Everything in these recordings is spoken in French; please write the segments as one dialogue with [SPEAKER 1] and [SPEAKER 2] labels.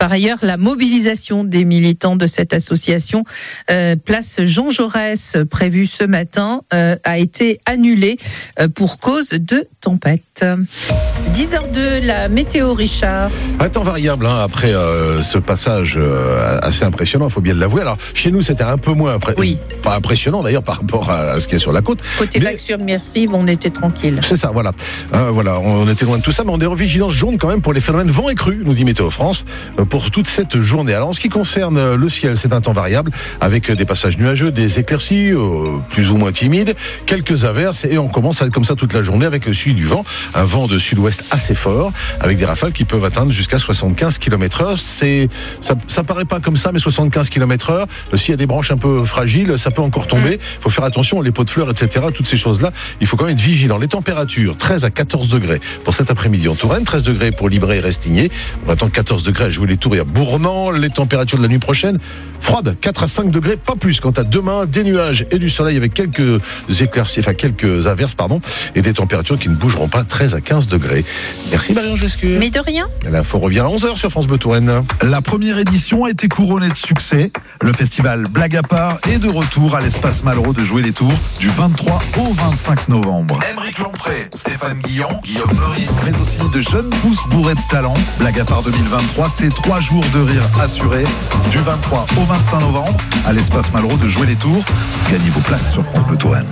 [SPEAKER 1] Par ailleurs, la mobilisation des militants de cette association place Jean Jaurès, prévue ce matin, a été annulée pour cause de tempête. 10h02, la météo, Richard.
[SPEAKER 2] Un temps variable après ce passage assez impressionnant, il faut bien l'avouer. Alors chez nous c'était un peu moins pas impressionnant d'ailleurs par rapport à ce qui est sur la côte.
[SPEAKER 1] Côté Vaques-sur-Mercive, on était tranquille.
[SPEAKER 2] C'est ça, voilà. On était loin de tout ça, mais on est en vigilance jaune quand même pour les phénomènes vent et crue, nous dit Météo France, pour toute cette journée. Alors en ce qui concerne le ciel, c'est un temps variable avec des passages nuageux, des éclaircies plus ou moins timides, quelques averses et on commence à être comme ça toute la journée avec le sud du vent, un vent de sud-ouest assez fort avec des rafales qui peuvent atteindre jusqu'à 75 km/h. Ça paraît pas comme ça, mais 75 km/h, s'il y a des branches un peu fragiles, ça peut encore tomber. Il faut faire attention, les pots de fleurs, etc. Toutes ces choses-là, il faut quand même être vigilant. Les températures, 13 à 14 degrés pour cet après-midi en Touraine, 13 degrés pour Libray et Restigné. On attend 14 degrés à jouer les tours et à Bournan. Les températures de la nuit prochaine, froides, 4 à 5 degrés, pas plus. Quant à demain, des nuages et du soleil avec quelques éclaircies, quelques averses, et des températures qui ne bougeront pas, 13 à 15 degrés. Merci Marie-Ange Lescure.
[SPEAKER 1] Mais de rien.
[SPEAKER 2] L'info revient à 11h sur France Bleu Touraine.
[SPEAKER 3] La première édition a été couronnée de succès. Le festival Blague à part est de retour à l'espace Malraux de Jouer les Tours du 23 au 25 novembre. Aymeric Lompré, Stéphane Guillon, Guillaume Meurice, mais aussi de jeunes pousses bourrées de talent. Blague à part 2023, c'est 3 jours de rire assurés. Du 23 au 25 novembre à l'espace Malraux de Jouer les Tours. Gagnez vos places sur France Bleu Touraine.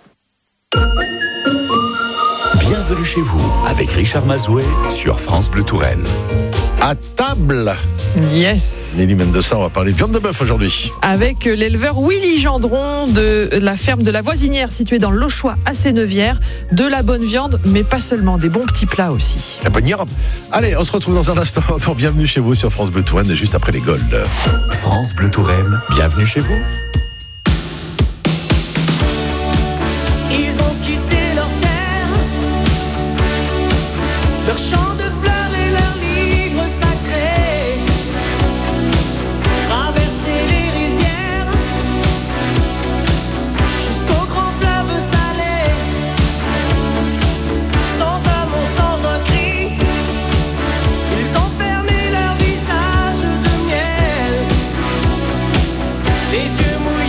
[SPEAKER 4] Bienvenue chez vous avec Richard Mazoué sur France Bleu Touraine.
[SPEAKER 2] À table.
[SPEAKER 5] Yes.
[SPEAKER 2] Nelly Mendoza, on va parler de viande de bœuf aujourd'hui.
[SPEAKER 5] Avec l'éleveur Willy Gendron de la ferme de la Voisinière située dans l'Auchois à Sénevière. De la bonne viande, mais pas seulement, des bons petits plats aussi.
[SPEAKER 2] La bonne viande. Allez, on se retrouve dans un instant. Bienvenue chez vous sur France Bleu Touraine, juste après les Gold.
[SPEAKER 4] France Bleu Touraine, bienvenue chez vous.
[SPEAKER 6] Ils ont quitté leur terre, leur champ de fleurs et leurs livres sacrés, traversé les rizières, jusqu'au grand fleuve salé, sans un mot, sans un cri, ils ont fermé leur visage de miel, les yeux mouillés.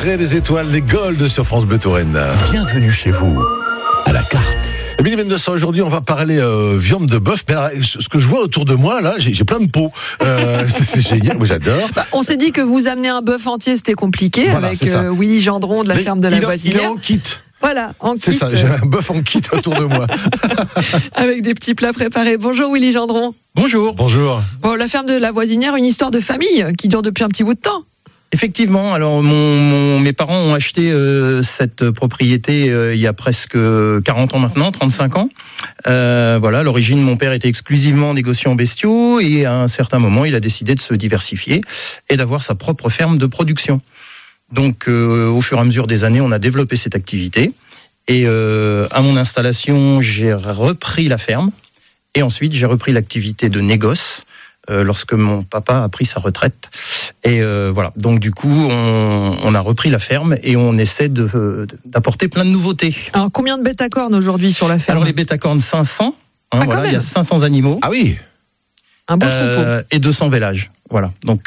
[SPEAKER 2] Après les étoiles, les golds sur France Bleu Touraine.
[SPEAKER 4] Bienvenue chez vous, à la carte.
[SPEAKER 2] Émilie Mendoza, aujourd'hui, on va parler viande de bœuf. Mais alors, ce que je vois autour de moi, là, j'ai plein de peaux. C'est génial, moi j'adore.
[SPEAKER 5] On s'est dit que vous amener un bœuf entier, c'était compliqué,
[SPEAKER 2] Voilà,
[SPEAKER 5] avec
[SPEAKER 2] c'est ça.
[SPEAKER 5] Willy Gendron de la ferme de la
[SPEAKER 2] Il est
[SPEAKER 5] Voisinière.
[SPEAKER 2] en kit.
[SPEAKER 5] Voilà, en
[SPEAKER 2] C'est
[SPEAKER 5] kit,
[SPEAKER 2] ça, j'ai un bœuf en kit autour de moi.
[SPEAKER 5] avec des petits plats préparés. Bonjour Willy Gendron.
[SPEAKER 7] Bonjour.
[SPEAKER 2] Bonjour.
[SPEAKER 5] Bon, la ferme de la Voisinière, une histoire de famille qui dure depuis un petit bout de temps.
[SPEAKER 7] Effectivement, alors mes parents ont acheté cette propriété il y a presque 40 ans maintenant, 35 ans. Voilà, à l'origine, mon père était exclusivement négociant bestiaux et à un certain moment, il a décidé de se diversifier et d'avoir sa propre ferme de production. Donc, au fur et à mesure des années, on a développé cette activité et à mon installation, j'ai repris la ferme et ensuite j'ai repris l'activité de négoce. Lorsque mon papa a pris sa retraite. Et voilà, donc du coup, on a repris la ferme et on essaie d'apporter plein de nouveautés.
[SPEAKER 5] Alors, combien de bêtes à cornes aujourd'hui sur la ferme?
[SPEAKER 7] Alors les bêtes à cornes, 500.
[SPEAKER 5] Quand
[SPEAKER 7] Voilà,
[SPEAKER 5] même.
[SPEAKER 7] il y a 500 animaux.
[SPEAKER 2] Ah oui.
[SPEAKER 5] Un beau troupeau.
[SPEAKER 7] Et 200 vélages. Voilà, donc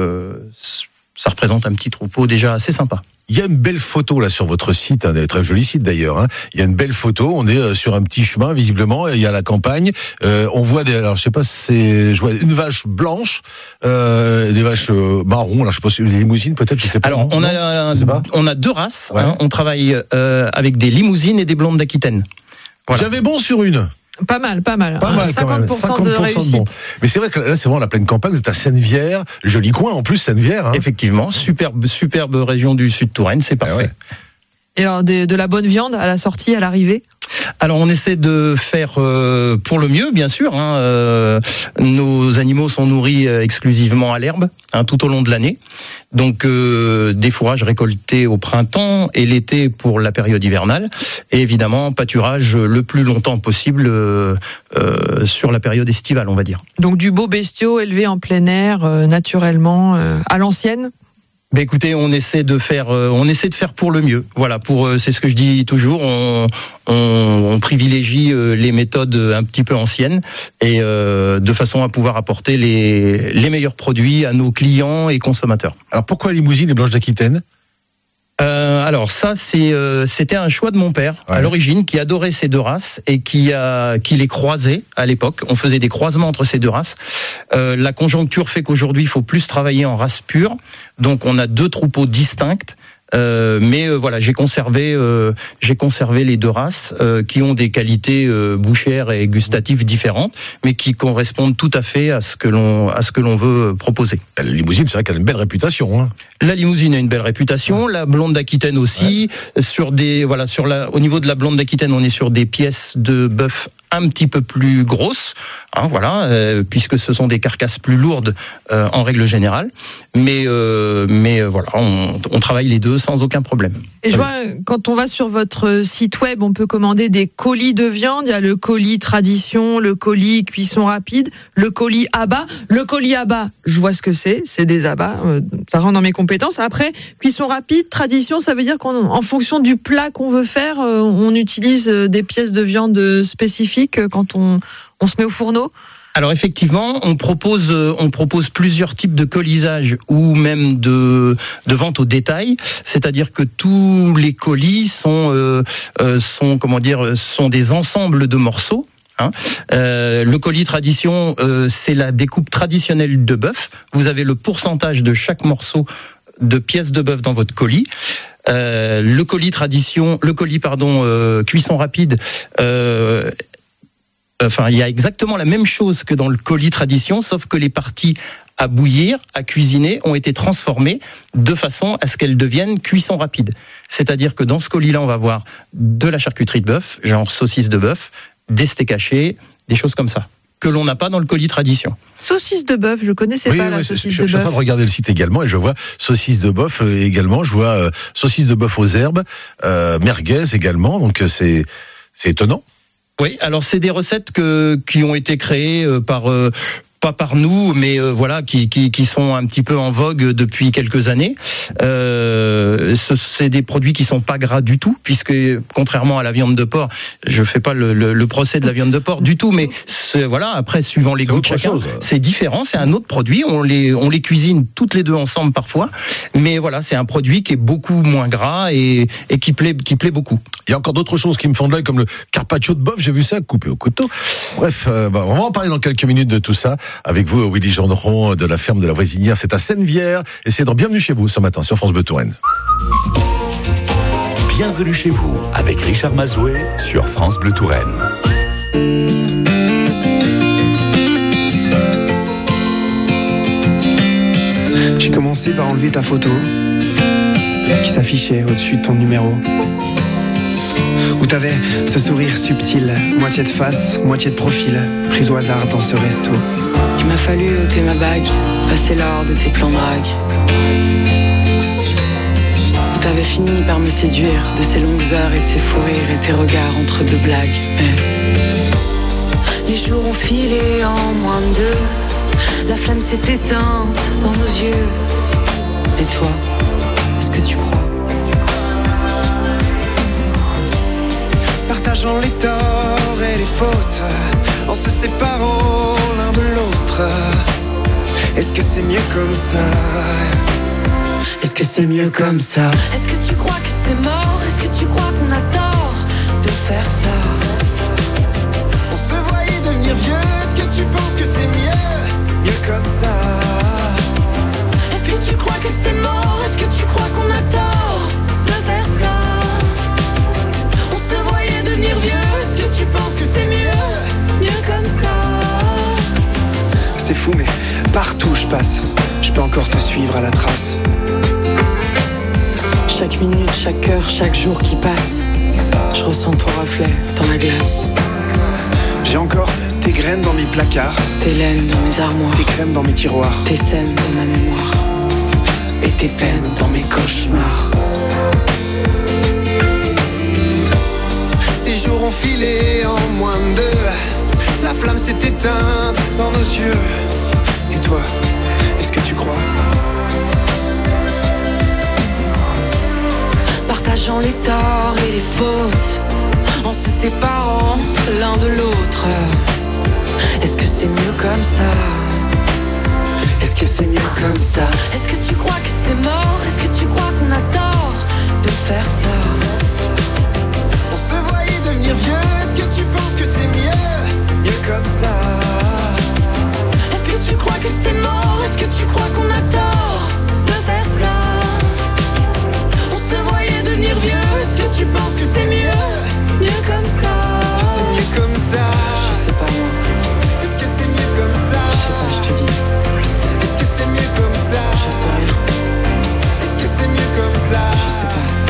[SPEAKER 7] ça représente un petit troupeau déjà assez sympa.
[SPEAKER 2] Il y a une belle photo là sur votre site, un très joli site d'ailleurs. Hein. Il y a une belle photo. On est sur un petit chemin visiblement. Il y a la campagne. On voit alors je sais pas, je vois une vache blanche, des vaches marron. Alors je sais pas si les limousines peut-être, je sais pas.
[SPEAKER 7] Alors
[SPEAKER 2] non, je sais pas.
[SPEAKER 7] on a deux races.
[SPEAKER 2] Ouais.
[SPEAKER 7] Hein. On travaille avec des limousines et des blondes d'Aquitaine. Voilà.
[SPEAKER 2] J'avais bon sur une.
[SPEAKER 5] Pas mal.
[SPEAKER 2] Pas mal quand même.
[SPEAKER 5] 50% de réussite.
[SPEAKER 2] bon. Mais c'est vrai que là c'est vraiment la pleine campagne. Vous êtes à Sennevières, joli coin en plus Sennevières. Hein.
[SPEAKER 7] Effectivement, superbe région du sud Touraine, c'est parfait.
[SPEAKER 2] ouais.
[SPEAKER 5] Et alors, de la bonne viande à la sortie, à l'arrivée?
[SPEAKER 7] Alors on essaie de faire pour le mieux, bien sûr. Hein, nos animaux sont nourris exclusivement à l'herbe tout au long de l'année. Donc des fourrages récoltés au printemps et l'été pour la période hivernale. Et évidemment pâturage le plus longtemps possible sur la période estivale, on va dire.
[SPEAKER 5] Donc du beau bestiau élevé en plein air, naturellement, à l'ancienne?
[SPEAKER 7] Ben écoutez, on essaie de faire pour le mieux. Voilà, c'est ce que je dis toujours. On privilégie les méthodes un petit peu anciennes et de façon à pouvoir apporter les meilleurs produits à nos clients et consommateurs.
[SPEAKER 2] Alors pourquoi limousine et blanche d'Aquitaine?
[SPEAKER 7] Alors ça, c'était un choix de mon père à l'origine, qui adorait ces deux races et qui les croisait à l'époque. On faisait des croisements entre ces deux races. La conjoncture fait qu'aujourd'hui, il faut plus travailler en race pure. Donc on a deux troupeaux distincts. Mais voilà, j'ai conservé les deux races qui ont des qualités bouchères et gustatives différentes, mais qui correspondent tout à fait à ce que l'on veut proposer.
[SPEAKER 2] La limousine, c'est vrai qu'elle a une belle réputation. Hein.
[SPEAKER 7] La limousine a une belle réputation, la blonde d'Aquitaine aussi. Au niveau de la blonde d'Aquitaine, on est sur des pièces de bœuf un petit peu plus grosses, puisque ce sont des carcasses plus lourdes en règle générale. Mais voilà, on travaille les deux sans aucun problème.
[SPEAKER 5] Et je vois, quand on va sur votre site web, on peut commander des colis de viande. Il y a le colis tradition, le colis cuisson rapide, le colis abats. Le colis abats, je vois ce que c'est des abats, ça rentre dans mes compétences. Après, cuisson rapide, tradition, ça veut dire qu'en fonction du plat qu'on veut faire, on utilise des pièces de viande spécifiques quand on se met au fourneau.
[SPEAKER 7] Alors effectivement, on propose plusieurs types de colisage ou même de vente au détail. C'est-à-dire que tous les colis sont des ensembles de morceaux. Le colis tradition, c'est la découpe traditionnelle de bœuf. Vous avez le pourcentage de chaque morceau de pièces de bœuf dans votre colis. Le colis cuisson rapide. Il y a exactement la même chose que dans le colis tradition, sauf que les parties à bouillir, à cuisiner, ont été transformées de façon à ce qu'elles deviennent cuisson rapide. C'est-à-dire que dans ce colis-là, on va avoir de la charcuterie de bœuf, genre saucisse de bœuf, des steaks hachés, des choses comme ça, que l'on n'a pas dans le colis tradition.
[SPEAKER 5] Saucisse de bœuf, je connaissais pas la saucisse de
[SPEAKER 2] Je suis en train
[SPEAKER 5] bœuf.
[SPEAKER 2] de regarder le site également et je vois saucisse de bœuf également. Je vois saucisse de bœuf aux herbes, merguez également. Donc c'est étonnant.
[SPEAKER 7] Oui, alors c'est des recettes qui ont été créées par pas par nous, mais voilà, qui sont un petit peu en vogue depuis quelques années. C'est des produits qui sont pas gras du tout, puisque contrairement à la viande de porc, je fais pas le procès de la viande de porc du tout, mais voilà, après suivant les goûts de chacun, c'est différent, c'est un autre produit. On les cuisine toutes les deux ensemble parfois, mais voilà, c'est un produit qui est beaucoup moins gras et qui plaît beaucoup.
[SPEAKER 2] Il y a encore d'autres choses qui me font de l'œil, comme le carpaccio de bœuf, j'ai vu ça coupé au couteau. Bref, on va en parler dans quelques minutes de tout ça avec vous, Willy Gendron de la ferme de la Voisinière. C'est à Sennevières et c'est dans Bienvenue chez vous ce matin sur France Bleu Touraine.
[SPEAKER 4] Bienvenue chez vous avec Richard Mazoué sur France Bleu Touraine.
[SPEAKER 8] J'ai commencé par enlever ta photo qui s'affichait au-dessus de ton numéro, où t'avais ce sourire subtil, moitié de face, moitié de profil, prise au hasard dans ce resto.
[SPEAKER 9] Il m'a fallu ôter ma bague, passer l'or de tes plans drague, où t'avais fini par me séduire, de ces longues heures et de ces fous rires et tes regards entre deux blagues. Les jours ont filé en moins de deux, la flamme s'est éteinte dans nos yeux. Et toi, est-ce que tu crois?
[SPEAKER 8] Partageant les torts et les fautes, en se séparant l'un de l'autre. Est-ce que c'est mieux comme ça?
[SPEAKER 9] Est-ce que c'est mieux comme ça? Est-ce que tu crois que c'est mort? Est-ce que tu crois qu'on a tort de faire ça?
[SPEAKER 8] On se voyait devenir vieux. Est-ce que tu penses que c'est mieux comme ça?
[SPEAKER 9] Est-ce que tu crois que c'est mort? Est-ce que tu crois qu'on a tort de faire ça? On se voyait devenir vieux. Est-ce que tu penses que c'est mieux comme ça?
[SPEAKER 8] C'est fou, mais partout où je passe, je peux encore te suivre à la trace.
[SPEAKER 9] Chaque minute, chaque heure, chaque jour qui passe, je ressens ton reflet dans la glace.
[SPEAKER 8] J'ai encore tes graines dans mes placards,
[SPEAKER 9] tes laines dans mes armoires,
[SPEAKER 8] tes crèmes dans mes tiroirs,
[SPEAKER 9] tes scènes dans ma mémoire,
[SPEAKER 8] et tes peines dans mes cauchemars. Les jours ont filé en moins de deux, la flamme s'est éteinte dans nos yeux. Et toi, est-ce que tu crois?
[SPEAKER 9] Partageant les torts et les fautes, en se séparant l'un de l'autre. Est-ce que c'est mieux comme ça?
[SPEAKER 8] Est-ce que c'est mieux comme ça?
[SPEAKER 9] Est-ce que tu crois que c'est mort? Est-ce que tu crois qu'on a tort de faire ça?
[SPEAKER 8] On se voyait devenir vieux. Est-ce que tu penses que c'est mieux comme ça?
[SPEAKER 9] Est-ce que tu crois que c'est mort? Est-ce que tu crois qu'on a tort de faire ça? On se voyait devenir vieux. Est-ce que tu penses que c'est mieux comme ça?
[SPEAKER 8] Est-ce que c'est mieux comme ça?
[SPEAKER 9] Je sais pas moi.
[SPEAKER 8] Est-ce que c'est mieux comme ça?
[SPEAKER 9] Je sais pas, je te dis.
[SPEAKER 8] Est-ce que c'est mieux comme ça?
[SPEAKER 9] Je sais rien.
[SPEAKER 8] Est-ce que c'est mieux comme ça?
[SPEAKER 9] Je sais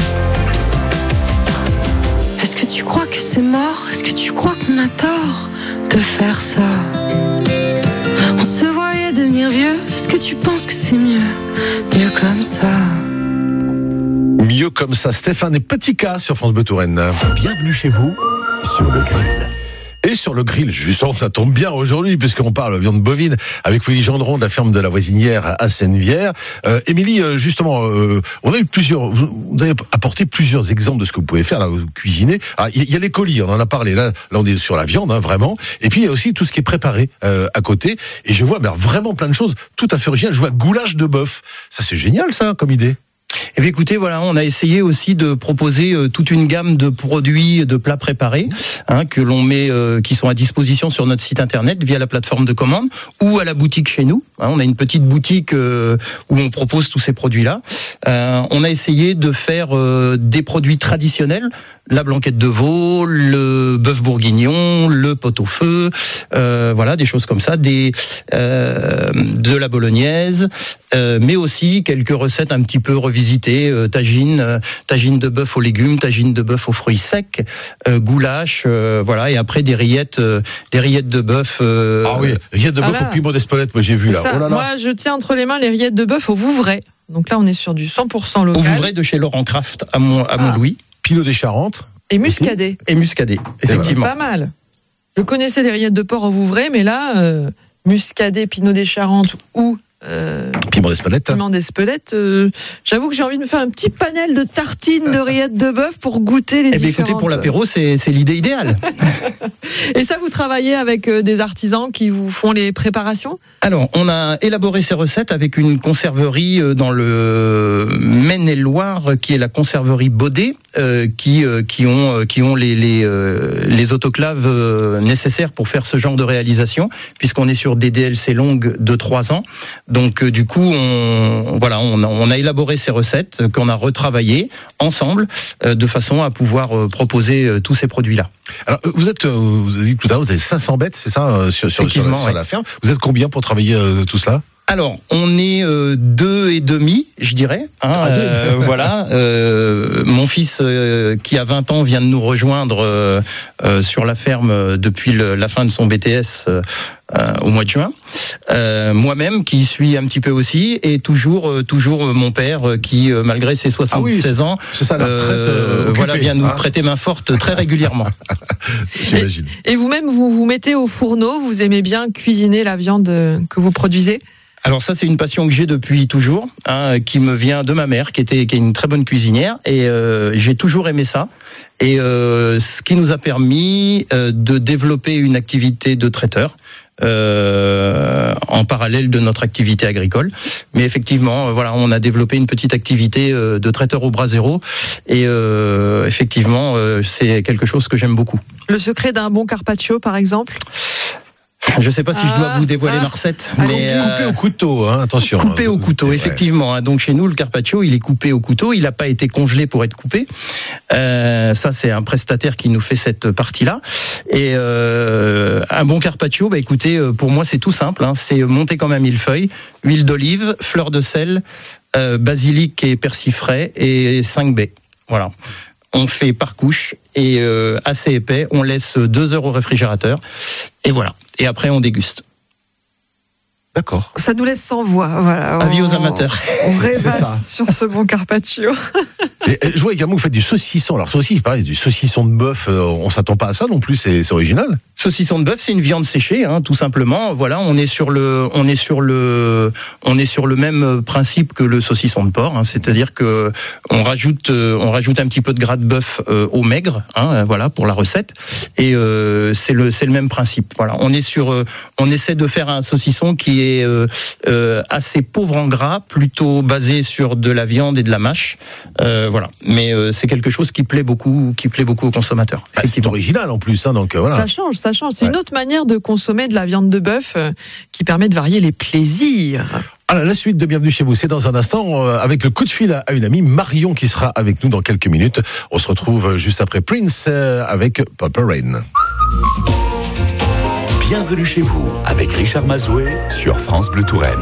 [SPEAKER 9] pas. Est-ce que tu crois que c'est mort? Est-ce que tu crois qu'on a tort de faire ça? On se voyait devenir vieux. Est-ce que tu penses que c'est mieux comme ça?
[SPEAKER 2] Mieux comme ça, Stéphane et Petit K sur France Bleu Touraine.
[SPEAKER 4] Bienvenue chez vous sur le grill.
[SPEAKER 2] Et sur le grill, justement, ça tombe bien aujourd'hui, puisqu'on parle viande bovine avec Willy Gendron de la ferme de la Voisinière à Sennevières. Émilie, justement, on a eu vous avez apporté plusieurs exemples de ce que vous pouvez faire, là, vous cuisinez. Ah, il y a les colis, on en a parlé, là on est sur la viande, hein, vraiment. Et puis il y a aussi tout ce qui est préparé à côté. Et je vois vraiment plein de choses tout à fait originales. Je vois goulash de bœuf. Ça, c'est génial, ça, comme idée.
[SPEAKER 7] Eh bien, écoutez, voilà, on a essayé aussi de proposer toute une gamme de produits, de plats préparés, que l'on met, qui sont à disposition sur notre site internet via la plateforme de commande ou à la boutique chez nous. On a une petite boutique où on propose tous ces produits-là. On a essayé de faire des produits traditionnels. La blanquette de veau, le bœuf bourguignon, le pot-au-feu, voilà, des choses comme ça, de la bolognaise, mais aussi quelques recettes un petit peu revisitées, tagine de bœuf aux légumes, tagine de bœuf aux fruits secs, goulash, voilà, et après des rillettes de bœuf.
[SPEAKER 2] Ah oui, rillettes de bœuf au piment d'Espelette, moi j'ai vu là.
[SPEAKER 5] Ça,
[SPEAKER 2] oh là là.
[SPEAKER 5] Moi, je tiens entre les mains les rillettes de bœuf au Vouvray. Donc là, on est sur du 100% local.
[SPEAKER 7] Au Vouvray de chez Laurent Craft à Montlouis.
[SPEAKER 2] Pinot des Charentes.
[SPEAKER 5] Et muscadet.
[SPEAKER 7] Et muscadet, effectivement.
[SPEAKER 5] Pas mal. Je connaissais les rillettes de porc au Vouvray, mais là, muscadet, pinot des Charentes ou
[SPEAKER 2] Piment d'Espelette.
[SPEAKER 5] Piment d'Espelette. J'avoue que j'ai envie de me faire un petit panel de tartines de rillettes de bœuf pour goûter les différentes.
[SPEAKER 7] Écoutez, pour l'apéro, c'est l'idée idéale.
[SPEAKER 5] Et ça, vous travaillez avec des artisans qui vous font les préparations ?
[SPEAKER 7] Alors, on a élaboré ces recettes avec une conserverie dans le Maine-et-Loire, qui est la conserverie Baudet, qui ont les autoclaves nécessaires pour faire ce genre de réalisation, puisqu'on est sur des DLC longues de 3 ans. Donc, du coup, on a élaboré ces recettes qu'on a retravaillées ensemble, de façon à pouvoir proposer tous ces produits-là.
[SPEAKER 2] Alors, vous avez dit tout à l'heure, vous avez 500 bêtes, c'est ça, sur la ferme. Vous êtes combien pour travailler tout cela ?
[SPEAKER 7] Alors, on est 2,5, je dirais. Voilà. Mon fils, qui a 20 ans, vient de nous rejoindre sur la ferme depuis la fin de son BTS au mois de juin. Moi-même, qui suis un petit peu aussi, et toujours mon père, qui, malgré ses 76 ans,
[SPEAKER 2] c'est ça, la retraite,
[SPEAKER 7] vient nous prêter main forte très régulièrement.
[SPEAKER 2] J'imagine.
[SPEAKER 5] Et vous-même, vous mettez au fourneau, vous aimez bien cuisiner la viande que vous produisez ?
[SPEAKER 7] Alors ça, c'est une passion que j'ai depuis toujours, qui me vient de ma mère, qui est une très bonne cuisinière, et j'ai toujours aimé ça. Et ce qui nous a permis de développer une activité de traiteur en parallèle de notre activité agricole. Mais effectivement, on a développé une petite activité de traiteur au brasero, et effectivement, c'est quelque chose que j'aime beaucoup.
[SPEAKER 5] Le secret d'un bon carpaccio, par exemple ?
[SPEAKER 7] Je ne sais pas si je dois vous dévoiler ma recette, mais
[SPEAKER 2] coupé au couteau, attention.
[SPEAKER 7] Coupé au couteau, effectivement. Donc chez nous, le carpaccio, il est coupé au couteau. Il n'a pas été congelé pour être coupé. Ça, c'est un prestataire qui nous fait cette partie-là. Et un bon carpaccio, écoutez, pour moi, c'est tout simple. C'est monté comme un millefeuille, huile d'olive, fleur de sel, basilic et persil frais et 5 baies. Voilà. On fait par couche et assez épais. On laisse 2 heures au réfrigérateur. Et voilà. Et après, on déguste.
[SPEAKER 2] D'accord.
[SPEAKER 5] Ça nous laisse sans voix. Voilà.
[SPEAKER 7] Avis aux amateurs.
[SPEAKER 5] On rêvasse sur ce bon carpaccio.
[SPEAKER 2] Et je vois également que vous faites du saucisson. Alors ça aussi, pareil, du saucisson de bœuf. On s'attend pas à ça non plus. C'est original.
[SPEAKER 7] Saucisson de bœuf, c'est une viande séchée, tout simplement. Voilà, on est sur le même principe que le saucisson de porc. C'est-à-dire que on rajoute un petit peu de gras de bœuf au maigre, voilà, pour la recette. Et c'est le même principe. Voilà, on essaie de faire un saucisson qui est assez pauvre en gras, plutôt basé sur de la viande et de la mâche. Voilà, mais c'est quelque chose qui plaît beaucoup aux consommateurs.
[SPEAKER 2] C'est original en plus, donc voilà.
[SPEAKER 5] Ça change. C'est une autre manière de consommer de la viande de bœuf qui permet de varier les plaisirs.
[SPEAKER 2] Alors, la suite de Bienvenue chez vous, c'est dans un instant avec le coup de fil à une amie, Marion, qui sera avec nous dans quelques minutes. On se retrouve juste après Prince avec Purple Rain.
[SPEAKER 4] Bienvenue chez vous avec Richard Mazoué sur France Bleu Touraine.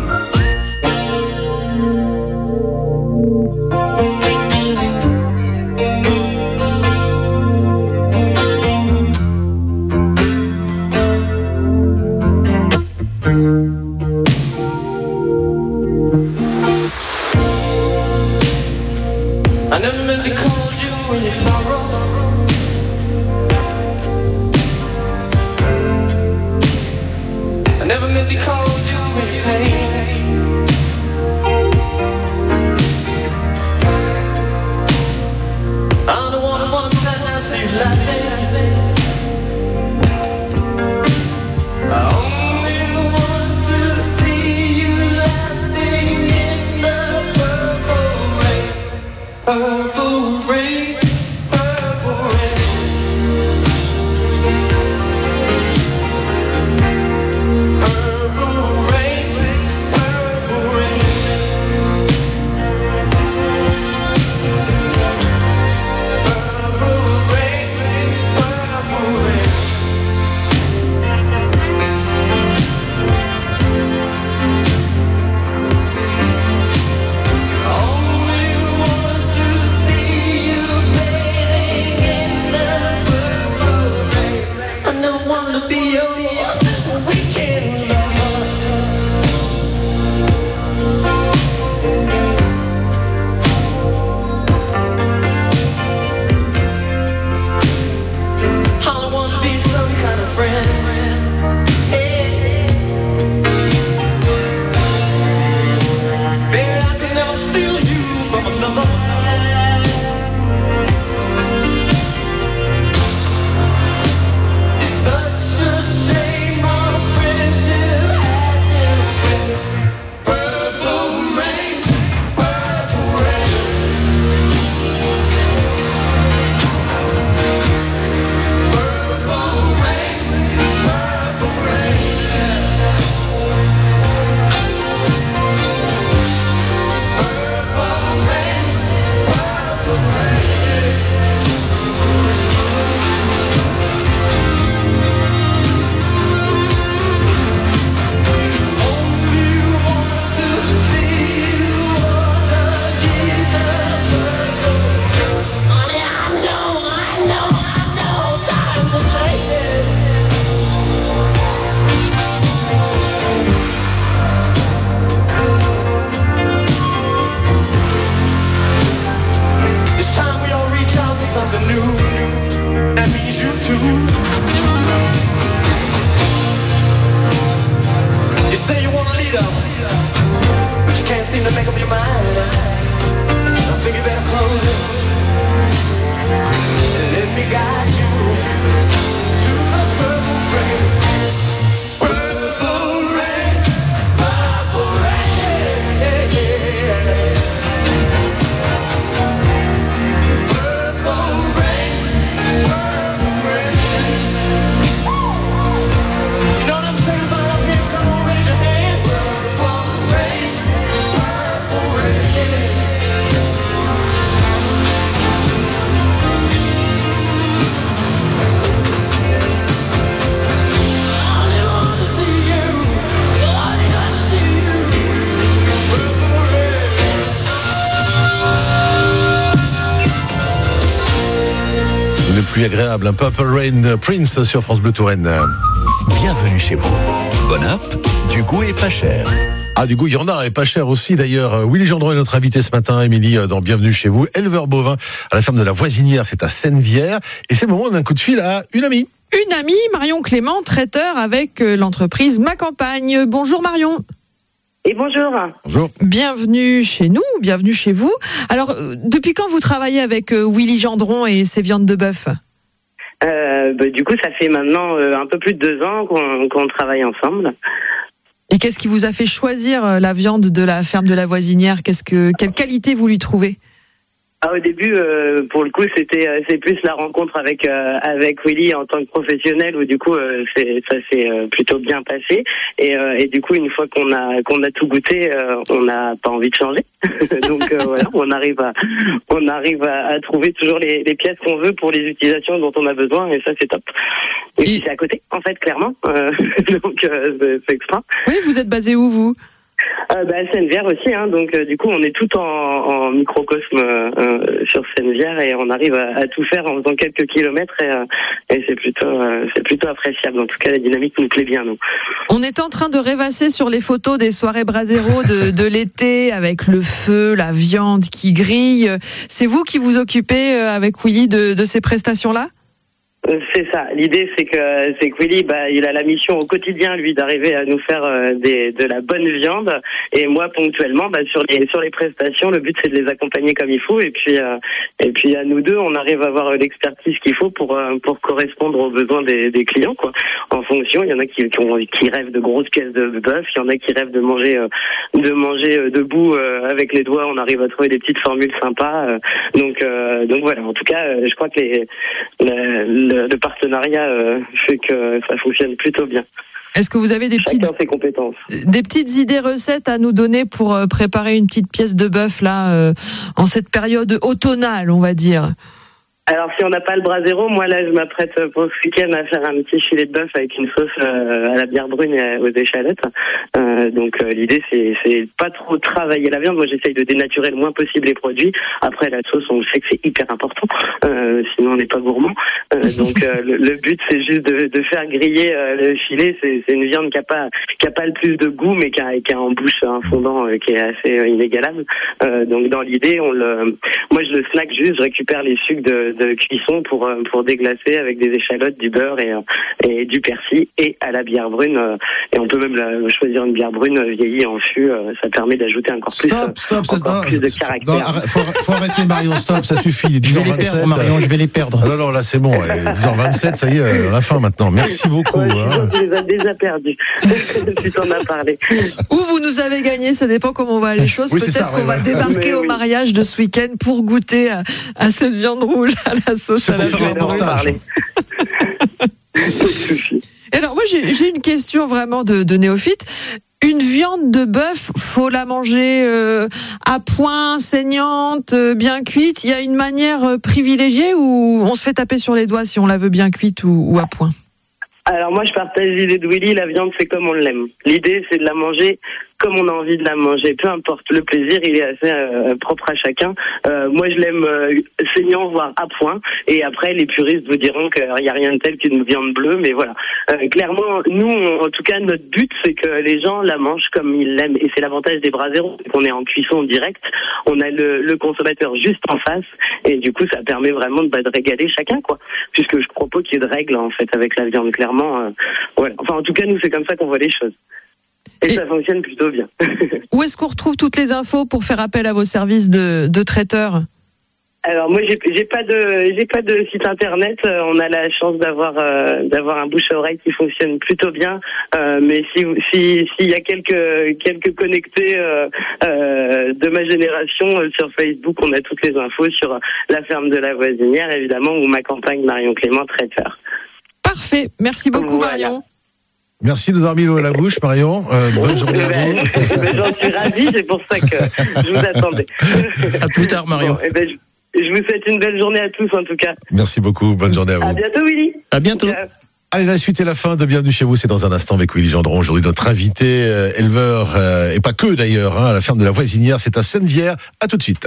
[SPEAKER 6] I never meant to call you when you're sorrow. I never meant to call you when you're pain. but you can't seem to make up your mind. I think you better close it and let me guide you to the purple rain. Purple rain, purple rain, yeah, yeah. Purple rain, purple rain. You know what I'm saying about up here? Come on, raise your hand. Purple rain, purple rain, yeah.
[SPEAKER 2] Le plus agréable, un Purple Rain, Prince sur France Bleu Touraine.
[SPEAKER 4] Bienvenue chez vous. Bonne app, du goût et pas cher.
[SPEAKER 2] Ah, du coup, il y en a, et pas cher aussi d'ailleurs. Willy Gendron est notre invité ce matin, Émilie, dans Bienvenue chez vous. Éleveur bovin à la ferme de la Voisinière, c'est à Sennevières. Et c'est le moment d'un coup de fil à une amie.
[SPEAKER 5] Une amie, Marion Clément, traiteur avec l'entreprise Ma Campagne. Bonjour Marion.
[SPEAKER 10] Et bonjour.
[SPEAKER 2] Bonjour.
[SPEAKER 5] Bienvenue chez nous, bienvenue chez vous. Alors, depuis quand vous travaillez avec Willy Gendron et ses viandes de bœuf ?
[SPEAKER 10] Du coup, ça fait maintenant un peu plus de 2 ans qu'on travaille ensemble.
[SPEAKER 5] Et qu'est-ce qui vous a fait choisir la viande de la ferme de la Voisinière ? Quelle qualité vous lui trouvez ?
[SPEAKER 10] Au début, pour le coup, c'est plus la rencontre avec Willy en tant que professionnel où du coup ça s'est plutôt bien passé et du coup une fois qu'on a tout goûté, on n'a pas envie de changer. Donc voilà, on arrive à trouver toujours les pièces qu'on veut pour les utilisations dont on a besoin et ça c'est top. Et puis c'est à côté en fait clairement, donc c'est extra.
[SPEAKER 5] Oui, vous êtes basé où vous ?
[SPEAKER 10] Sennevières aussi, hein, donc du coup on est tout en microcosme sur Sennevières et on arrive à tout faire en faisant quelques kilomètres et c'est plutôt appréciable. En tout cas la dynamique nous plaît bien nous.
[SPEAKER 5] On est en train de rêvasser sur les photos des soirées Brasero de l'été avec le feu, la viande qui grille. C'est vous qui vous occupez avec Willy de ces prestations-là ?
[SPEAKER 10] C'est ça. L'idée, c'est que Willy, il a la mission au quotidien, lui, d'arriver à nous faire de la bonne viande. Et moi, ponctuellement, sur les prestations, le but, c'est de les accompagner comme il faut. Et puis à nous deux, on arrive à avoir l'expertise qu'il faut pour correspondre aux besoins des clients, quoi. En fonction, il y en a qui rêvent de grosses pièces de bœuf, il y en a qui rêvent de manger debout avec les doigts. On arrive à trouver des petites formules sympas. Donc voilà. En tout cas, je crois que le partenariat fait que ça fonctionne plutôt bien.
[SPEAKER 5] Est-ce que vous avez des
[SPEAKER 10] ses compétences.
[SPEAKER 5] Des petites idées recettes à nous donner pour préparer une petite pièce de bœuf là en cette période automnale, on va dire?
[SPEAKER 10] Alors si on n'a pas le Brasero, moi là je m'apprête pour ce week-end à faire un petit filet de bœuf avec une sauce à la bière brune et aux échalotes. Donc l'idée c'est pas trop travailler la viande. Moi j'essaye de dénaturer le moins possible les produits. Après la sauce on sait que c'est hyper important, sinon on n'est pas gourmand. Donc le but c'est juste de faire griller le filet. C'est une viande qui a pas le plus de goût mais qui a en bouche un fondant qui est assez inégalable. Donc dans l'idée moi je le snack juste, je récupère les sucres de cuisson pour déglacer avec des échalotes, du beurre et du persil et à la bière brune. Et on peut même choisir une bière brune vieillie en fût. Ça permet d'ajouter encore plus de caractère.
[SPEAKER 2] Non, faut arrêter Marion, stop, ça suffit.
[SPEAKER 7] Je vais les perdre, Marion, je vais les perdre.
[SPEAKER 2] Non, non, là c'est bon. 10h27, ça y est, la fin maintenant. Merci beaucoup.
[SPEAKER 10] Je les ai déjà perdus. Tu t'en as parlé.
[SPEAKER 5] Ou vous nous avez gagné, ça dépend comment on va les choses.
[SPEAKER 2] Oui,
[SPEAKER 5] peut-être qu'on va débarquer au mariage de ce week-end pour goûter à cette viande rouge. À la sauce à la
[SPEAKER 2] faire un reportage.
[SPEAKER 5] Et alors moi j'ai une question vraiment de néophyte. Une viande de bœuf, faut la manger à point, saignante, bien cuite. Il y a une manière privilégiée ou on se fait taper sur les doigts si on la veut bien cuite ou à point?
[SPEAKER 10] Alors moi je partage l'idée de Willy, la viande c'est comme on l'aime. L'idée c'est de la manger comme on a envie de la manger, peu importe. Le plaisir il est assez propre à chacun. Moi je l'aime saignant voire à point et après les puristes vous diront qu'il n'y a rien de tel qu'une viande bleue, mais voilà. Clairement nous en tout cas notre but c'est que les gens la mangent comme ils l'aiment et c'est l'avantage des Brasero, c'est qu'on est en cuisson directe, on a le consommateur juste en face et du coup ça permet vraiment de régaler chacun quoi, puisque je crois pas qu'il y ait de règles en fait avec la viande clairement. Voilà. Enfin en tout cas nous c'est comme ça qu'on voit les choses. Et ça fonctionne plutôt bien.
[SPEAKER 5] Où est-ce qu'on retrouve toutes les infos pour faire appel à vos services de traiteurs ?
[SPEAKER 10] Alors moi j'ai pas de site internet. On a la chance d'avoir un bouche à oreille qui fonctionne plutôt bien. Mais s'il y a quelques connectés de ma génération sur Facebook, on a toutes les infos sur la ferme de la Voisinière évidemment ou ma campagne Marion Clément traiteur.
[SPEAKER 5] Parfait, merci beaucoup Marion.
[SPEAKER 2] Merci de nous avoir mis l'eau à la bouche, Marion. Bonne journée à vous.
[SPEAKER 10] J'en suis ravi, c'est pour ça que je vous attendais.
[SPEAKER 7] À plus tard, Marion.
[SPEAKER 10] Bon, je vous souhaite une belle journée à tous, en tout cas.
[SPEAKER 2] Merci beaucoup, bonne journée à vous.
[SPEAKER 10] À bientôt, Willy.
[SPEAKER 7] À bientôt.
[SPEAKER 2] Allez, la suite et la fin de Bienvenue chez vous, c'est dans un instant avec Willy Gendron. Aujourd'hui, notre invité éleveur, et pas que d'ailleurs, à la ferme de la Voisinière, c'est à Sennevières. À tout de suite.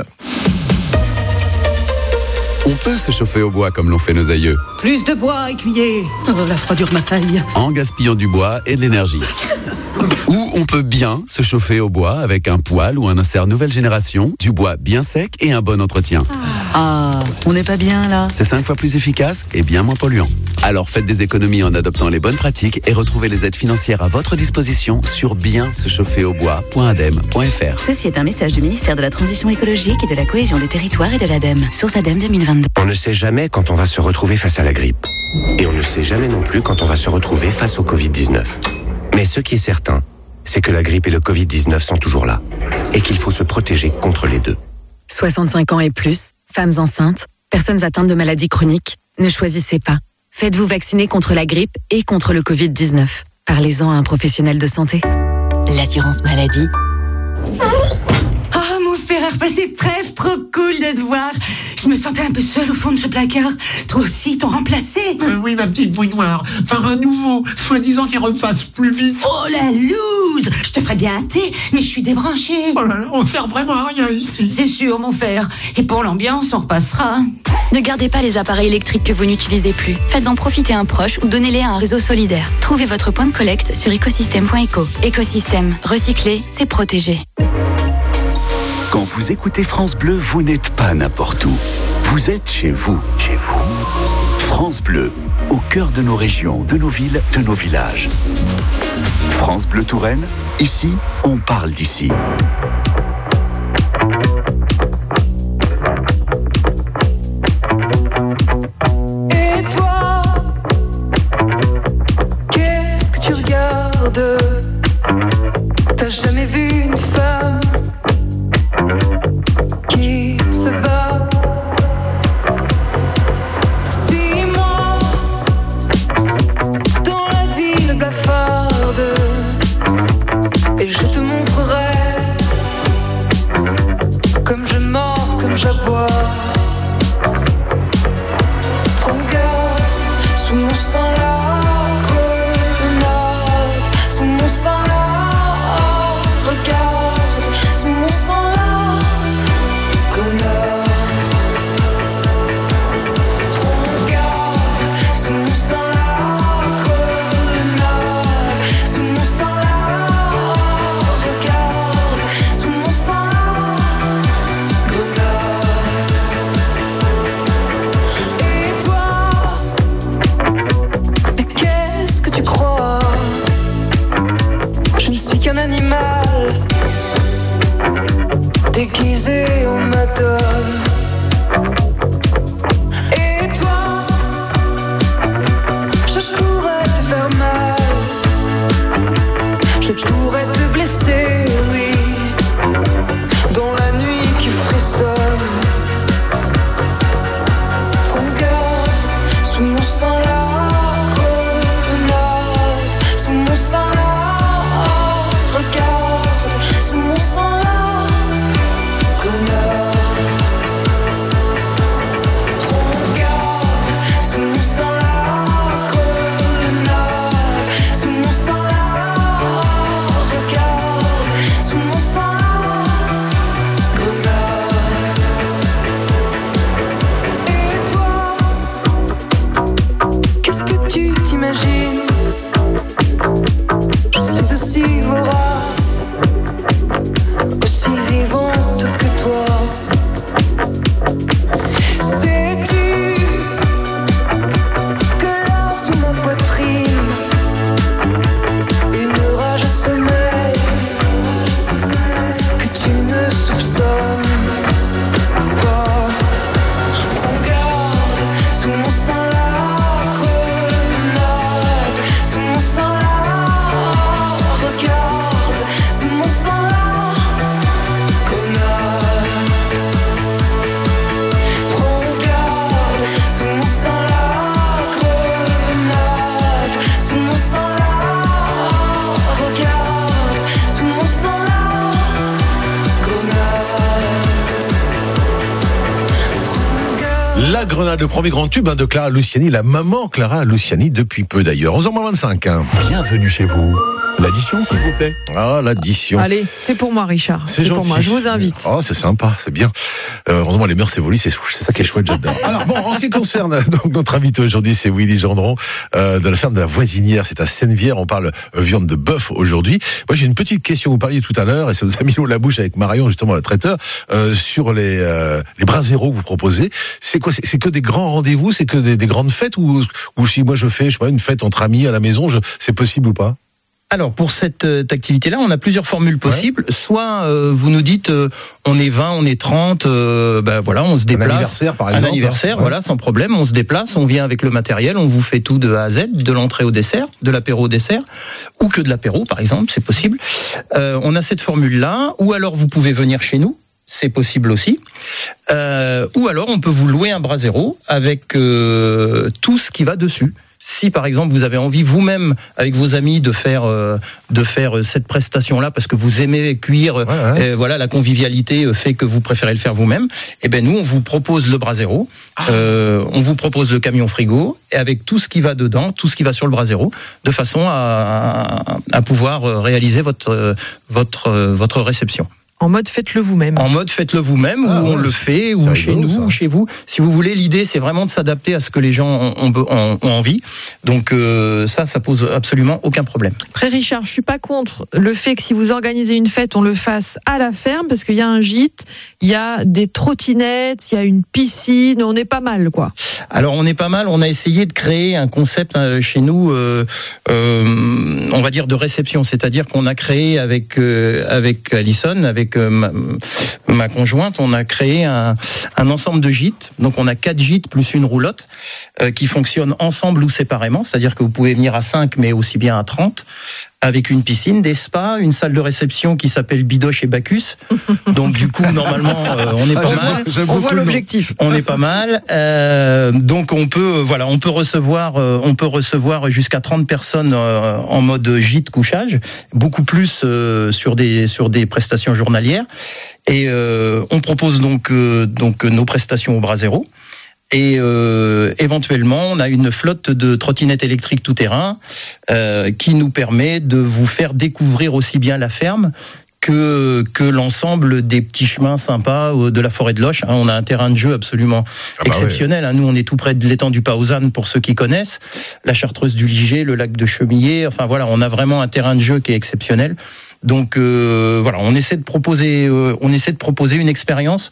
[SPEAKER 11] On peut se chauffer au bois comme l'ont fait nos aïeux.
[SPEAKER 12] Plus de bois, écuyer. Oh, la froidure m'assaille.
[SPEAKER 11] En gaspillant du bois et de l'énergie. Ou on peut bien se chauffer au bois avec un poêle ou un insert nouvelle génération, du bois bien sec et un bon entretien.
[SPEAKER 12] Ah, on n'est pas bien là.
[SPEAKER 11] C'est 5 fois plus efficace et bien moins polluant. Alors faites des économies en adoptant les bonnes pratiques et retrouvez les aides financières à votre disposition sur bien-se-chauffer-au-bois.adem.fr.
[SPEAKER 13] Ceci est un message du ministère de la Transition écologique et de la cohésion des territoires et de l'ADEME. Source ADEME 2022.
[SPEAKER 14] On ne sait jamais quand on va se retrouver face à la grippe. Et on ne sait jamais non plus quand on va se retrouver face au Covid-19. Mais ce qui est certain, c'est que la grippe et le Covid-19 sont toujours là. Et qu'il faut se protéger contre les deux.
[SPEAKER 15] 65 ans et plus, femmes enceintes, personnes atteintes de maladies chroniques, ne choisissez pas. Faites-vous vacciner contre la grippe et contre le Covid-19. Parlez-en à un professionnel de santé.
[SPEAKER 13] L'assurance maladie.
[SPEAKER 12] Ah, mon fer à repasser, bref, trop cool de te voir. Je me sentais un peu seule au fond de ce placard. Toi aussi, ils t'ont remplacé.
[SPEAKER 16] Oui, ma petite bouille noire. Par un nouveau, soi-disant qui repasse plus vite.
[SPEAKER 12] Oh la loose. Je te ferais bien un thé, mais je suis débranchée.
[SPEAKER 16] Oh là là, on sert vraiment à rien ici.
[SPEAKER 12] C'est sûr, mon fer. Et pour l'ambiance, on repassera.
[SPEAKER 13] Ne gardez pas les appareils électriques que vous n'utilisez plus. Faites-en profiter un proche ou donnez-les à un réseau solidaire. Trouvez votre point de collecte sur écosystème.eco. Écosystème, recycler, c'est protéger.
[SPEAKER 4] Quand vous écoutez France Bleu, vous n'êtes pas n'importe où. Vous êtes chez vous. Chez vous. France Bleu, au cœur de nos régions, de nos villes, de nos villages. France Bleu Touraine, ici, on parle d'ici.
[SPEAKER 9] Et toi, qu'est-ce que tu regardes? T'as jamais vu une femme qui se bat? Suis-moi dans la ville blafarde et je te montrerai comme je mords, comme j'aboie. Regarde, sous mon sang la grenade, sous mon sang la. Regarde, sous mon sang la grenade. Regarde, sous mon sang la grenade, sous mon sang la. Regarde, sous mon sang la grenade. Et toi, mais qu'est-ce que tu crois? Je ne suis qu'un animal déguisé en madone. Et toi, je pourrais te faire mal, je pourrais te blesser, oui, dans la nuit qui frissonne. Regarde, sous mon sang la grenade, sous mon sang la. Regarde, sous mon sang la grenade.
[SPEAKER 2] La Grenade, le premier grand tube de Clara Luciani, la maman Clara Luciani depuis peu d'ailleurs. 11h25.
[SPEAKER 4] Bienvenue chez vous. L'addition, s'il vous plaît.
[SPEAKER 2] Ah, l'addition.
[SPEAKER 5] Allez, c'est pour moi, Richard. C'est pour
[SPEAKER 2] gentil.
[SPEAKER 5] moi, je vous invite.
[SPEAKER 2] Oh, c'est sympa, c'est bien. Heureusement, les mœurs évoluent, c'est ça qui est chouette, j'adore. Alors bon, en ce qui concerne donc notre invité aujourd'hui, c'est Willy Gendron de la ferme de la Voisinière. C'est à Sennevière. On parle viande de bœuf aujourd'hui. Moi, j'ai une petite question. Vous parliez tout à l'heure, et ça nous a mis l'eau à la bouche avec Marion, justement, le traiteur, sur les braseros que vous proposez. C'est quoi? C'est que des grands rendez-vous? C'est que des grandes fêtes? Ou si moi je fais, je sais pas, une fête entre amis à la maison, c'est possible ou pas?
[SPEAKER 7] Alors pour cette activité-là, on a plusieurs formules possibles. Ouais. Soit vous nous dites on est 20, on est 30, voilà, on se déplace.
[SPEAKER 2] Un anniversaire par exemple.
[SPEAKER 7] Un anniversaire, voilà, sans problème, on se déplace, on vient avec le matériel, on vous fait tout de A à Z, de l'entrée au dessert, de l'apéro au dessert, ou que de l'apéro par exemple, c'est possible. On a cette formule-là, ou alors vous pouvez venir chez nous. C'est possible aussi. Ou alors on peut vous louer un brasero avec tout ce qui va dessus. Si par exemple vous avez envie vous-même avec vos amis de faire cette prestation-là parce que vous aimez cuire, voilà, la convivialité fait que vous préférez le faire vous-même. Et ben nous on vous propose le brasero, on vous propose le camion frigo et avec tout ce qui va dedans, tout ce qui va sur le brasero, de façon à pouvoir réaliser votre réception.
[SPEAKER 5] En mode faites-le vous-même.
[SPEAKER 7] En mode faites-le vous-même, ou on le fait, ou chez nous, ou chez vous. Si vous voulez, l'idée, c'est vraiment de s'adapter à ce que les gens ont envie. Donc ça pose absolument aucun problème.
[SPEAKER 5] Après, Richard, je suis pas contre le fait que si vous organisez une fête, on le fasse à la ferme, parce qu'il y a un gîte, il y a des trottinettes, il y a une piscine, on est pas mal, quoi.
[SPEAKER 7] Alors on est pas mal, on a essayé de créer un concept chez nous, on va dire de réception, c'est-à-dire qu'on a créé avec Alison, avec ma conjointe, on a créé un ensemble de gîtes. Donc on a 4 gîtes plus une roulotte qui fonctionnent ensemble ou séparément, c'est-à-dire que vous pouvez venir à 5 mais aussi bien à 30. Avec une piscine, des spas, une salle de réception qui s'appelle Bidoche et Bacchus. Donc du coup, normalement, on est pas mal.
[SPEAKER 5] On voit l'objectif.
[SPEAKER 7] On est pas mal. Donc on peut recevoir jusqu'à 30 personnes en mode gîte couchage, beaucoup plus sur des prestations journalières. Et on propose donc nos prestations au brasero. Et éventuellement, on a une flotte de trottinettes électriques tout-terrain qui nous permet de vous faire découvrir aussi bien la ferme que l'ensemble des petits chemins sympas de la forêt de Loches. On a un terrain de jeu absolument exceptionnel. Ouais. Nous, on est tout près de l'étang du Paouzane pour ceux qui connaissent, la Chartreuse du Liger, le lac de Chemillé. Enfin voilà, on a vraiment un terrain de jeu qui est exceptionnel. Donc voilà, on essaie de proposer une expérience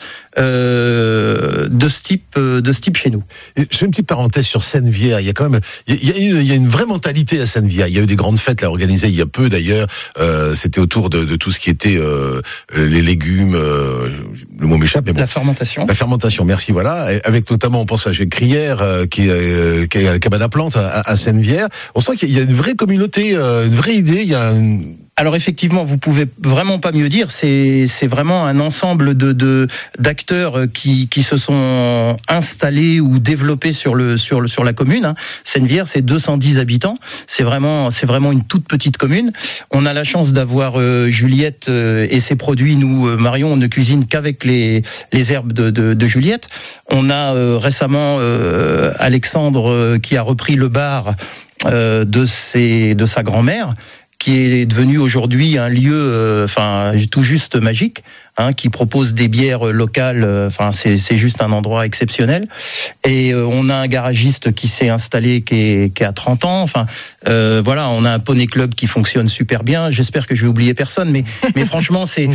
[SPEAKER 7] de ce type chez nous.
[SPEAKER 2] Je fais une petite parenthèse sur Sennevière. Il y a quand même, il y a une vraie mentalité à Sennevière. Il y a eu des grandes fêtes là organisées il y a peu d'ailleurs. C'était autour de tout ce qui était les légumes. Le mot m'échappe, mais bon.
[SPEAKER 7] La fermentation.
[SPEAKER 2] La fermentation. Merci. Voilà. Et avec notamment, on pense à Crière qui a la cabane à plantes à Sennevière. On sent qu'il y a une vraie communauté, une vraie idée. Il y a
[SPEAKER 7] Alors effectivement, vous pouvez vraiment pas mieux dire. C'est vraiment un ensemble d'acteurs qui se sont installés ou développés sur la commune. Sennevière, c'est 210 habitants. C'est vraiment une toute petite commune. On a la chance d'avoir Juliette et ses produits. Nous, Marion, on ne cuisine qu'avec les herbes de Juliette. On a récemment Alexandre qui a repris le bar de sa grand-mère, qui est devenu aujourd'hui un lieu, tout juste magique, qui propose des bières locales. C'est juste un endroit exceptionnel. Et on a un garagiste qui s'est installé, qui a 30 ans. Voilà, on a un poney club qui fonctionne super bien. J'espère que je vais oublier personne, mais franchement, c'est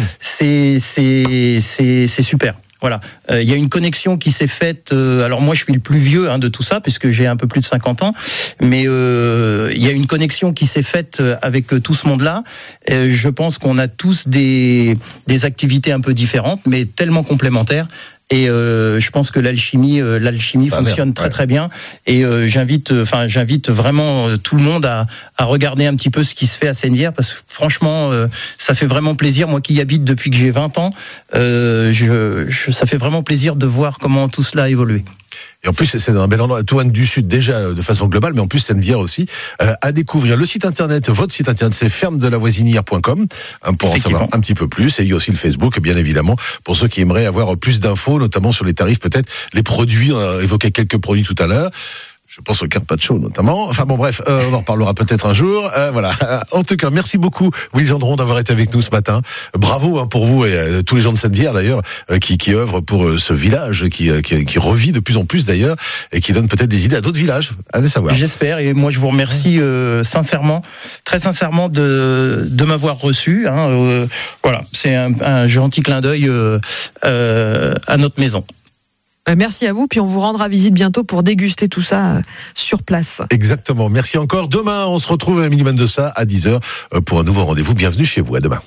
[SPEAKER 7] super. Voilà, il y a une connexion qui s'est faite. Alors moi, je suis le plus vieux de tout ça, puisque j'ai un peu plus de 50 ans. Mais il y a une connexion qui s'est faite avec tout ce monde-là. Je pense qu'on a tous des activités un peu différentes, mais tellement complémentaires. Et je pense que l'alchimie fonctionne très bien. Et j'invite vraiment tout le monde à regarder un petit peu ce qui se fait à Sennevière, parce que franchement, ça fait vraiment plaisir. Moi qui y habite depuis que j'ai 20 ans, ça fait vraiment plaisir de voir comment tout cela a évolué.
[SPEAKER 2] Et en plus, c'est un bel endroit. Touraine du Sud, déjà, de façon globale, mais en plus, Sennevière aussi, à découvrir. Le site internet, votre site internet, c'est fermedelavoisinière.com, pour en savoir un petit peu plus. Et il y a aussi le Facebook, bien évidemment, pour ceux qui aimeraient avoir plus d'infos, notamment sur les tarifs, peut-être, les produits. On a évoqué quelques produits tout à l'heure. Je pense au carpaccio notamment. Enfin bon, bref, on en reparlera peut-être un jour. Voilà. En tout cas, merci beaucoup, Willy Gendron, d'avoir été avec nous ce matin. Bravo pour vous et tous les gens de Sennevière d'ailleurs, qui œuvrent pour ce village, qui revit de plus en plus d'ailleurs, et qui donne peut-être des idées à d'autres villages. Allez savoir.
[SPEAKER 7] J'espère. Et moi, je vous remercie sincèrement, très sincèrement, de m'avoir reçu. Voilà, c'est un gentil clin d'œil à notre maison.
[SPEAKER 5] Merci à vous, puis on vous rendra visite bientôt pour déguster tout ça sur place.
[SPEAKER 2] Exactement, merci encore. Demain, on se retrouve à Minimum de ça à 10h pour un nouveau rendez-vous. Bienvenue chez vous, à demain.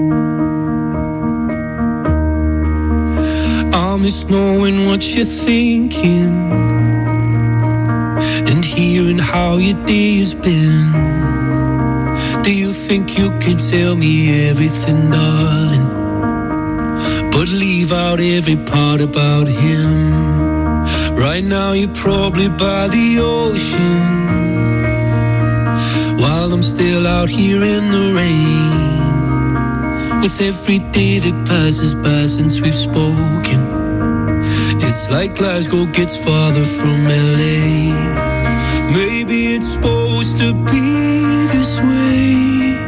[SPEAKER 17] I miss knowing what you're thinking and hearing how your day has been. Do you think you can tell me everything, darling? But leave out every part about him. Right now you're probably by the ocean, while I'm still out here in the rain. With every day that passes by since we've spoken, it's like Glasgow gets farther from LA. Maybe it's supposed to be this way.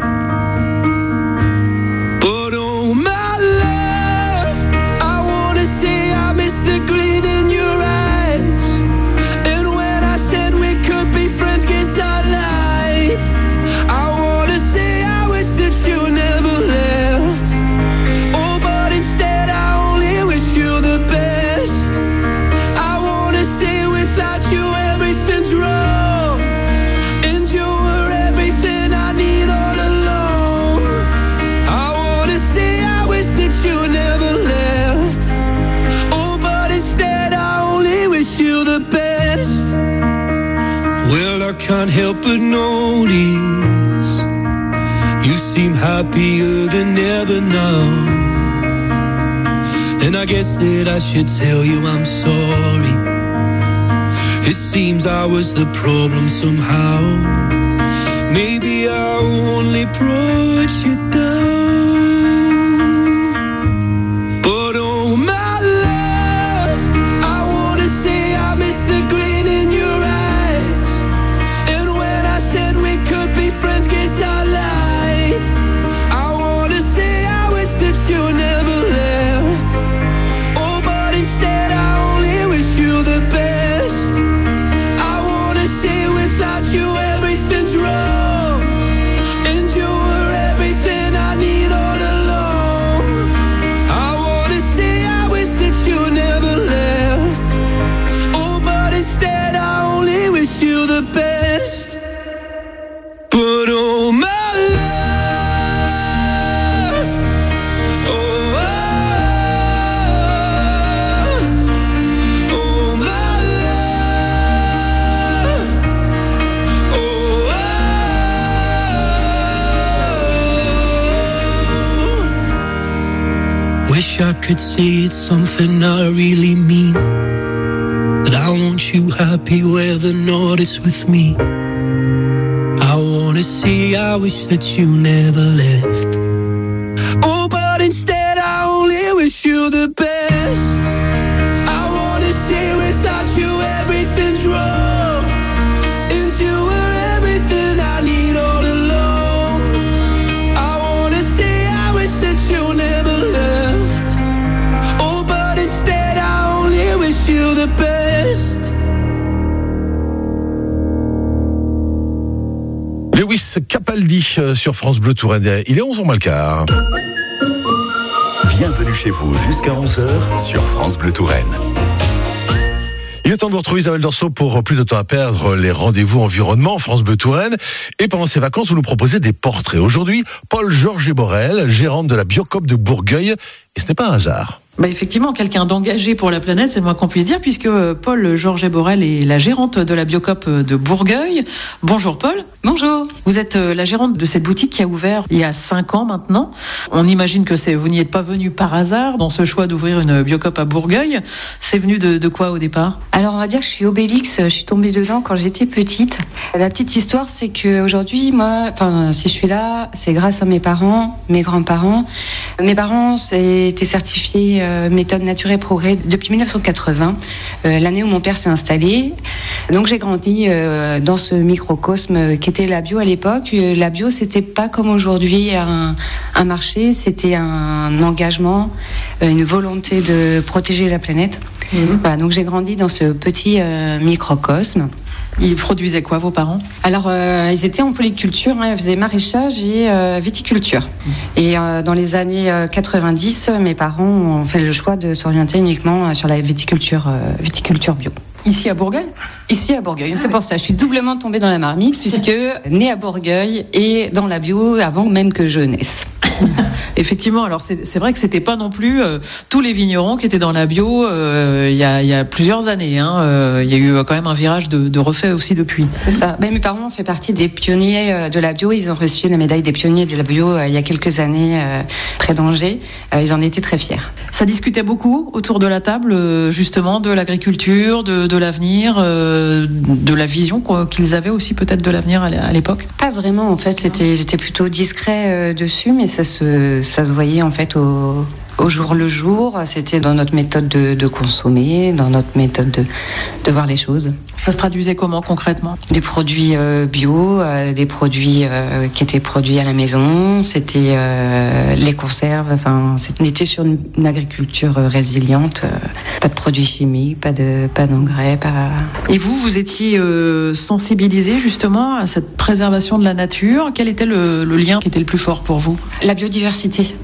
[SPEAKER 17] Can't help but notice you seem happier than ever now, and I guess that I should tell you I'm sorry. It seems I was the problem somehow. Maybe I only brought you down. But oh my love, I wanna say I miss the grin in your eyes. Friends, guess I lied. I wanna say I wish that you never left. Oh, but instead I only wish you the best. I wanna say without you everything's wrong, and you were everything I need all along. I wanna say I wish that you never left. Oh, but instead I only wish you the best. But oh my love, oh, oh my love, oh. Wish I could say it's something I really mean, that I want you happy where the north is with me. I wanna say I wish that you never left. Oh, but instead I only wish you the best. I wanna say without you everything's wrong, and you were everything I need all along. I wanna say I wish that you never left. Oh, but instead I only wish you the best.
[SPEAKER 2] Lewis Capaldi sur France Bleu Touraine. Il est 11h moins le quart.
[SPEAKER 4] Bienvenue chez vous jusqu'à 11h sur France Bleu Touraine.
[SPEAKER 2] Il est temps de vous retrouver Isabelle Dorso pour plus de temps à perdre, les rendez-vous environnement France Bleu Touraine. Et pendant ces vacances, vous nous proposez des portraits. Aujourd'hui, Paul Georges Borel, gérante de la Biocoop de Bourgueil. Et ce n'est pas un hasard.
[SPEAKER 18] Bah effectivement, quelqu'un d'engagé pour la planète, c'est le moins qu'on puisse dire, puisque Paul Georget Borel est la gérante de la Biocoop de Bourgueil. Bonjour Paul.
[SPEAKER 12] Bonjour.
[SPEAKER 18] Vous êtes la gérante de cette boutique qui a ouvert il y a 5 ans maintenant. On imagine que vous n'y êtes pas venu par hasard dans ce choix d'ouvrir une Biocoop à Bourgueil. C'est venu de quoi au départ ?
[SPEAKER 12] Alors on va dire que je suis Obélix, je suis tombée dedans quand j'étais petite. La petite histoire, c'est qu'aujourd'hui, si je suis là, c'est grâce à mes parents, mes grands-parents. Mes parents étaient certifiés méthode nature et progrès depuis 1980, l'année où mon père s'est installé. Donc j'ai grandi dans ce microcosme qu'était la bio à l'époque. La bio, c'était pas comme aujourd'hui un marché, c'était un engagement, une volonté de protéger la planète. Voilà, donc j'ai grandi dans ce petit microcosme.
[SPEAKER 18] Ils produisaient quoi, vos parents ?
[SPEAKER 12] Alors, ils étaient en polyculture, ils faisaient maraîchage et viticulture. Et dans les années 90, mes parents ont fait le choix de s'orienter uniquement sur la viticulture bio.
[SPEAKER 18] Ici à Bourgueil ?
[SPEAKER 12] Ici à Bourgueil. C'est pour ça, je suis doublement tombée dans la marmite, puisque née à Bourgueil et dans la bio avant même que je naisse.
[SPEAKER 18] Effectivement, alors c'est vrai que c'était pas non plus tous les vignerons qui étaient dans la bio il y a plusieurs années. Il y a eu quand même un virage de refait aussi depuis.
[SPEAKER 12] C'est ça. Mais mes parents ont fait partie des pionniers de la bio. Ils ont reçu la médaille des pionniers de la bio il y a quelques années près d'Angers. Ils en étaient très fiers.
[SPEAKER 18] Ça discutait beaucoup autour de la table, justement, de l'agriculture, de l'avenir, de la vision qu'ils avaient aussi peut-être de l'avenir à l'époque.
[SPEAKER 12] Pas vraiment, en fait. C'était plutôt discret dessus, mais ça se voyait en fait au jour le jour. C'était dans notre méthode de consommer, dans notre méthode de voir les choses.
[SPEAKER 18] Ça se traduisait comment concrètement ?
[SPEAKER 12] Des produits bio, des produits qui étaient produits à la maison, c'était les conserves, on était sur une agriculture résiliente, pas de produits chimiques, pas d'engrais, pas...
[SPEAKER 18] Et vous étiez sensibilisé justement à cette préservation de la nature. Quel était le lien qui était le plus fort pour vous ?
[SPEAKER 12] La biodiversité,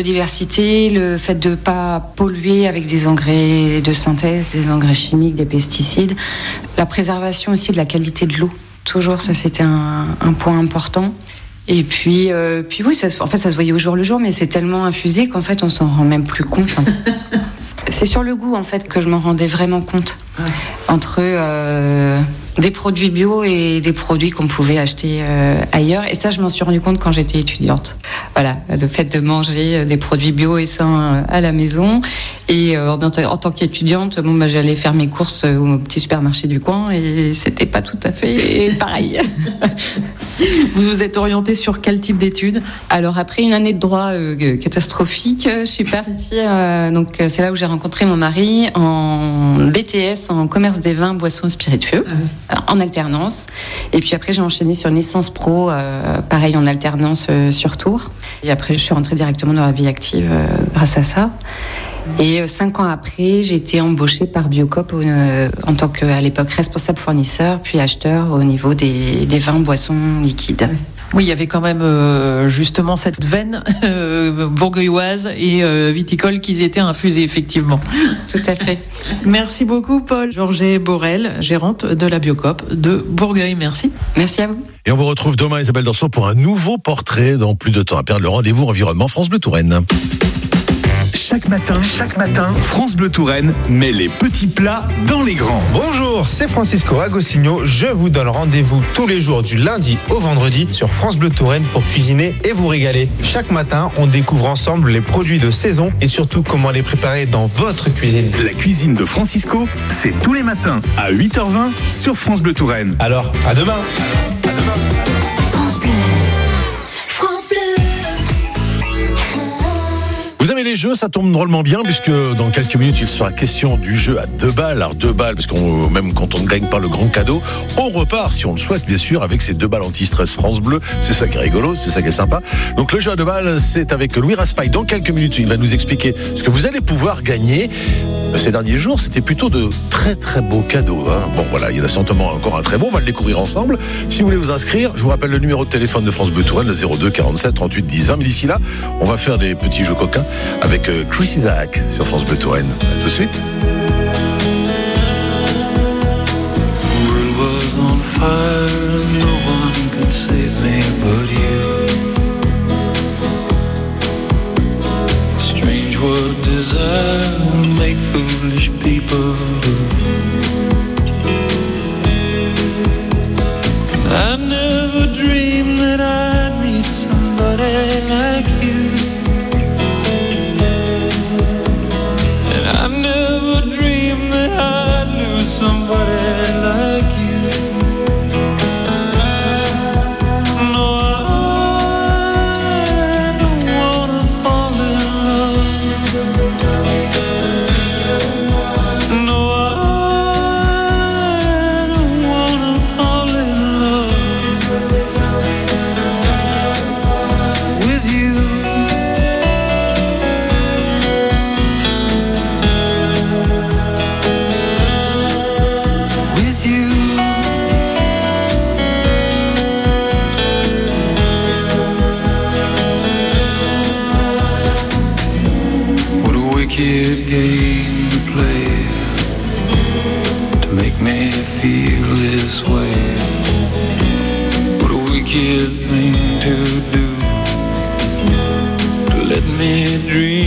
[SPEAKER 12] le fait de pas polluer avec des engrais de synthèse, des engrais chimiques, des pesticides, la préservation aussi de la qualité de l'eau. Toujours, ça c'était un point important. Et puis oui, ça se voyait au jour le jour, mais c'est tellement infusé qu'en fait on s'en rend même plus compte. C'est sur le goût en fait que je m'en rendais vraiment compte. Entre des produits bio et des produits qu'on pouvait acheter ailleurs. Et ça, je m'en suis rendu compte quand j'étais étudiante. Voilà, le fait de manger des produits bio et sains à la maison. Et en tant qu'étudiante, j'allais faire mes courses au petit supermarché du coin et c'était pas tout à fait pareil.
[SPEAKER 18] Vous vous êtes orientée sur quel type d'études ?
[SPEAKER 12] Alors après une année de droit catastrophique, je suis partie. Donc c'est là où j'ai rencontré mon mari en BTS en commerce des vins, boissons spiritueux, en alternance. Et puis après j'ai enchaîné sur une licence pro, pareil en alternance sur Tours. Et après je suis rentrée directement dans la vie active grâce à ça. Et 5 ans après, j'ai été embauchée par Biocoop en tant qu'à l'époque responsable fournisseur, puis acheteur au niveau des vins, boissons liquides.
[SPEAKER 18] Oui, il y avait quand même justement cette veine bourgueilloise et viticole qui étaient infusées effectivement.
[SPEAKER 12] Tout à fait.
[SPEAKER 18] Merci beaucoup Paul Georget Borel, gérante de la Biocoop de Bourgueil. Merci.
[SPEAKER 12] Merci à vous.
[SPEAKER 2] Et on vous retrouve demain, Isabelle Dorson, pour un nouveau portrait dans Plus de temps à perdre. Le rendez-vous environnement France Bleu Touraine.
[SPEAKER 3] Chaque matin, France Bleu Touraine met les petits plats dans les grands.
[SPEAKER 19] Bonjour, c'est Francisco Agostinho. Je vous donne rendez-vous tous les jours du lundi au vendredi sur France Bleu Touraine pour cuisiner et vous régaler. Chaque matin, on découvre ensemble les produits de saison et surtout comment les préparer dans votre cuisine.
[SPEAKER 3] La cuisine de Francisco, c'est tous les matins à 8h20 sur France Bleu Touraine.
[SPEAKER 19] Alors, à demain.
[SPEAKER 2] Vous aimez les jeux, ça tombe drôlement bien puisque dans quelques minutes il sera question du jeu à 2 balles. Alors 2 balles parce qu'on même quand on ne gagne pas le grand cadeau, on repart si on le souhaite bien sûr avec ces 2 balles anti-stress France Bleu. C'est ça qui est rigolo, c'est ça qui est sympa. Donc le jeu à 2 balles, c'est avec Louis Raspail. Dans quelques minutes, il va nous expliquer ce que vous allez pouvoir gagner. Ces derniers jours, c'était plutôt de très très beaux cadeaux. Bon voilà, il y en a certainement encore un très bon, on va le découvrir ensemble. Si vous voulez vous inscrire, je vous rappelle le numéro de téléphone de France Bleu Touraine, le 02 47 38 10 20. Mais d'ici là, on va faire des petits jeux coquins avec Chris Isaac sur France Bleu Touraine. À tout de suite.
[SPEAKER 6] World was on fire, no one could save me but you. Strange what desire
[SPEAKER 20] keep getting